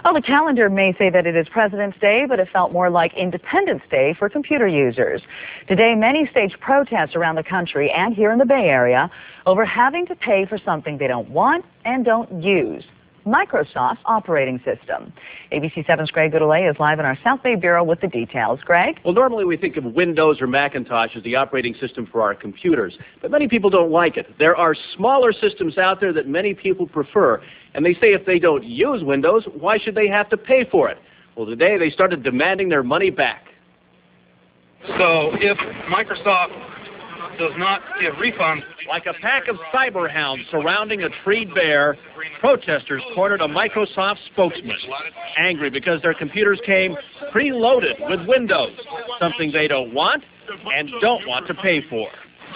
Well, the calendar may say that it is President's Day, but it felt more like Independence Day for computer users. Today, many staged protests around the country and here in the Bay Area over having to pay for something they don't want and don't use. Microsoft's operating system. ABC 7's Greg Goudelet is live in our South Bay Bureau with the details. Greg? Well, normally we think of Windows or Macintosh as the operating system for our computers, but many people don't like it. There are smaller systems out there that many people prefer, and they say if they don't use Windows, why should they have to pay for it? Well, today they started demanding their money back. So if Microsoft does not give refunds... Like a pack of cyber hounds surrounding a treed bear, protesters cornered a Microsoft spokesman, angry because their computers came preloaded with Windows, something they don't want and don't want to pay for.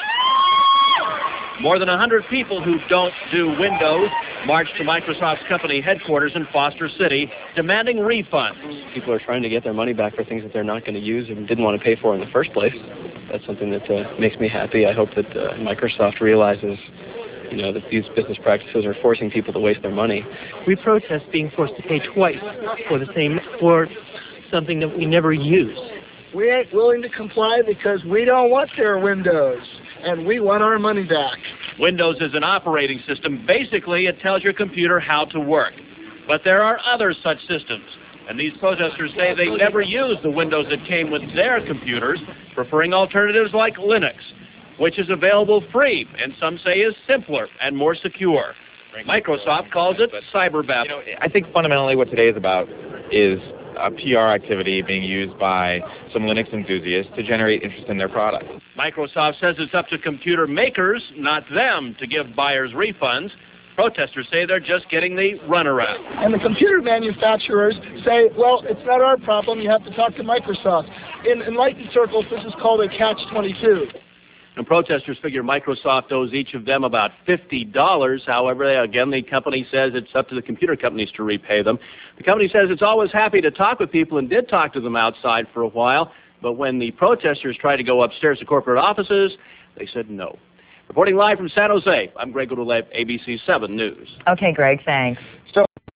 More than 100 people who don't do Windows marched to Microsoft's company headquarters in Foster City, demanding refunds. People are trying to get their money back for things that they're not going to use and didn't want to pay for in the first place. That's something that makes me happy. I hope that Microsoft realizes, that these business practices are forcing people to waste their money. We protest being forced to pay twice for something that we never use. We ain't willing to comply because we don't want their Windows, and we want our money back. Windows is an operating system. Basically, it tells your computer how to work. But there are other such systems, and these protesters say they never use the Windows that came with their computers, preferring alternatives like Linux, which is available free, and some say is simpler and more secure. Microsoft calls it cyber battle. I think fundamentally what today is about is a PR activity being used by some Linux enthusiasts to generate interest in their product. Microsoft says it's up to computer makers, not them, to give buyers refunds. Protesters say they're just getting the runaround. And the computer manufacturers say, well, it's not our problem, you have to talk to Microsoft. In enlightened circles, this is called a catch-22. And protesters figure Microsoft owes each of them about $50. However, again, the company says it's up to the computer companies to repay them. The company says it's always happy to talk with people and did talk to them outside for a while. But when the protesters tried to go upstairs to corporate offices, they said no. Reporting live from San Jose, I'm Greg Goudelet, ABC 7 News. Okay, Greg, thanks.